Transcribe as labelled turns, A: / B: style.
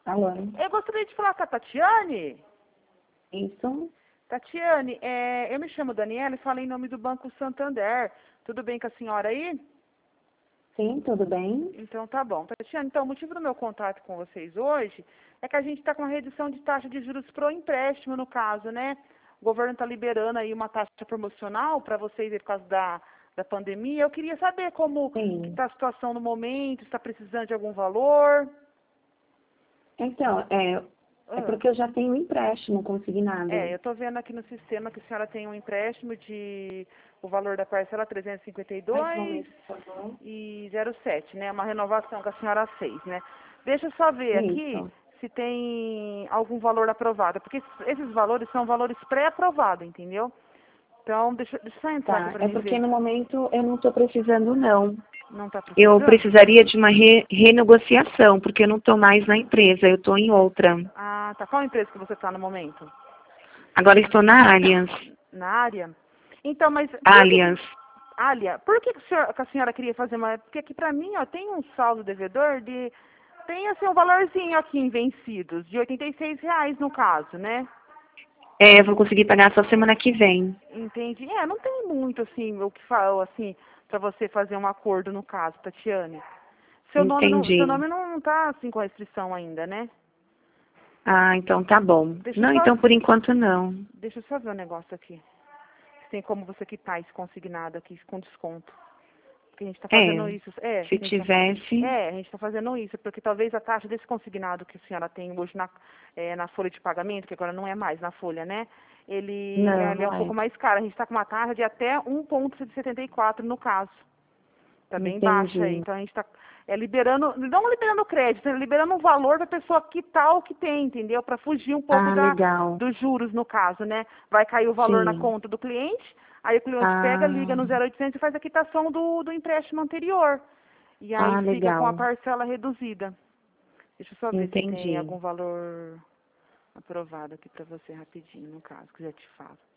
A: Alô?
B: Eu gostaria de falar com a Tatiane.
A: Isso?
B: Tatiane, eu me chamo Daniela e falo em nome do Banco Santander. Tudo bem com a senhora aí?
A: Sim, tudo bem?
B: Então tá bom. Tatiane, então o motivo do meu contato com vocês hoje é que a gente está com uma redução de taxa de juros pro empréstimo, no caso, né? O governo está liberando aí uma taxa promocional para vocês aí por causa da pandemia. Eu queria saber como
A: Sim.
B: está a situação no momento, se está precisando de algum valor.
A: Então, é
B: Ah.
A: porque eu já tenho um empréstimo consignado.
B: Eu estou vendo aqui no sistema que a senhora tem um empréstimo de o valor da parcela
A: Mais um
B: 352
A: momento, por favor.
B: e 07, né? Uma renovação que a senhora fez, né? Deixa eu só ver aqui
A: Isso.
B: se tem algum valor aprovado, porque esses valores são valores pré-aprovados, entendeu? Então, deixa eu só entrar aqui
A: Tá.
B: para
A: É
B: mim
A: porque
B: ver.
A: no momento eu não estou precisando, não.
B: Não está
A: Eu
B: precisando?
A: precisaria de uma renegociação, porque eu não estou mais na empresa, eu estou em outra.
B: Ah, tá. Qual empresa que você está no momento?
A: Agora estou na Allianz.
B: Na área? Então, mas por que
A: Allianz.
B: Alia, por que que a senhora queria fazer uma... Porque aqui pra mim, ó, tem um saldo devedor de... Tem, assim, um valorzinho aqui em vencidos, de R$ 86 no caso, né?
A: Eu vou conseguir pagar só semana que vem.
B: Entendi. Não tem muito, assim, o que falo, assim, pra você fazer um acordo no caso, Tatiane. Seu
A: Entendi.
B: nome não tá, assim, com restrição ainda, né?
A: Ah, então tá bom.
B: Deixa eu
A: Não,
B: só,
A: então por enquanto não.
B: deixa eu só ver um negócio aqui. Se tem como você quitar esse consignado aqui com desconto. Porque a gente está fazendo
A: É,
B: isso.
A: se tivesse.
B: A gente está fazendo isso, porque talvez a taxa desse consignado que a senhora tem hoje na folha de pagamento, que agora não é mais na folha, né?
A: Não,
B: Ele é
A: não
B: um
A: é.
B: pouco mais caro. A gente está com uma taxa de até 1,74 no caso. Está bem baixa aí.
A: Entendi.
B: Então a gente está liberando, não liberando crédito, liberando um valor para a pessoa quitar o que tem, entendeu? Para fugir um pouco
A: Ah, legal.
B: dos juros, no caso, né? Vai cair o valor na
A: Sim.
B: conta do cliente, aí o cliente pega, liga
A: Ah,
B: no 0800 e faz a quitação do empréstimo anterior. E aí fica com a
A: legal.
B: parcela reduzida. Deixa eu só ver se tem
A: Entendi.
B: algum valor aprovado aqui para você rapidinho, no caso, que eu já te falo.